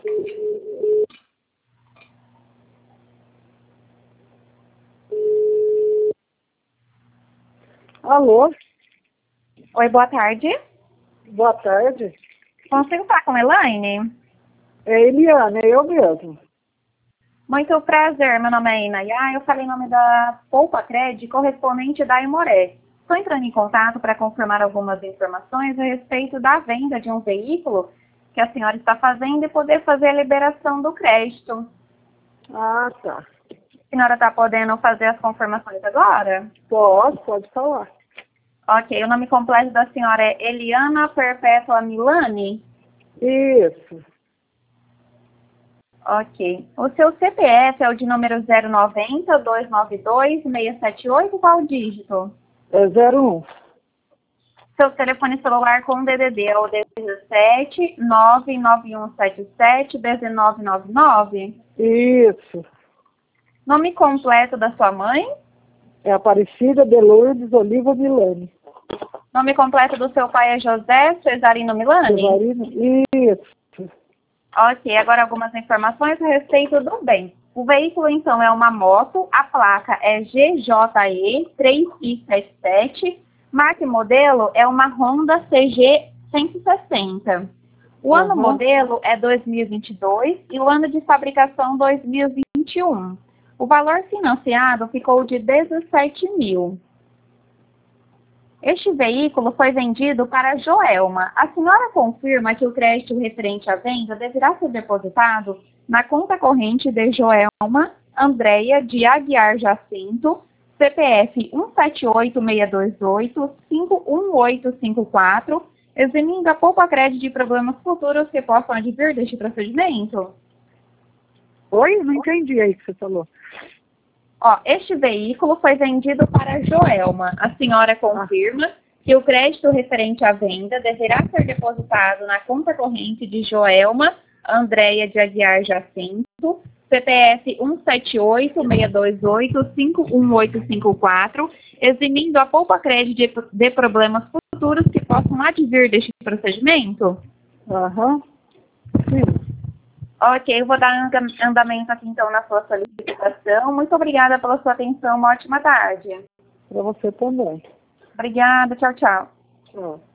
Alô? Oi, boa tarde. Boa tarde. Consigo falar com a Elaine? É Eliana, é eu mesmo. Muito prazer, meu nome é Inayá, eu falei em nome da Poupa Cred, correspondente da Imoré. Estou entrando em contato para confirmar algumas informações a respeito da venda de um veículo que a senhora está fazendo e poder fazer a liberação do crédito. Ah, tá. A senhora está podendo fazer as confirmações agora? Pode falar. Ok, o nome completo da senhora é Eliana Perpétua Milani? Isso. Ok. O seu CPF é o de número 090-292-678, qual dígito? É 01. Seu telefone celular com DDD é o 17 99177 1999. Isso. Nome completo da sua mãe? É Aparecida de Lourdes Oliva Milani. Nome completo do seu pai é José Cesarino Milani? Cesarino? Isso. Ok, agora algumas informações a respeito do bem. O veículo, então, é uma moto, a placa é GJE 3i77, marca e modelo é uma Honda CG 160. O ano modelo é 2022 e o ano de fabricação 2021. O valor financiado ficou de 17 mil. Este veículo foi vendido para a Joelma. A senhora confirma que o crédito referente à venda deverá ser depositado na conta corrente de Joelma Andréia de Aguiar Jacinto, CPF 178628-51854, eximindo a Poupa Cred de problemas futuros que possam advir deste procedimento? Oi? Não entendi aí que você falou. Este veículo foi vendido para a Joelma. A senhora confirma que o crédito referente à venda deverá ser depositado na conta corrente de Joelma Andréia de Aguiar Jacinto, CPF 178628-51854, eximindo a Poupa Cred de problemas futuros que possam advir deste procedimento? Sim. Ok, eu vou dar andamento aqui então na sua solicitação. Muito obrigada pela sua atenção. Uma ótima tarde. Para você também. Obrigada. Tchau, tchau. Tchau.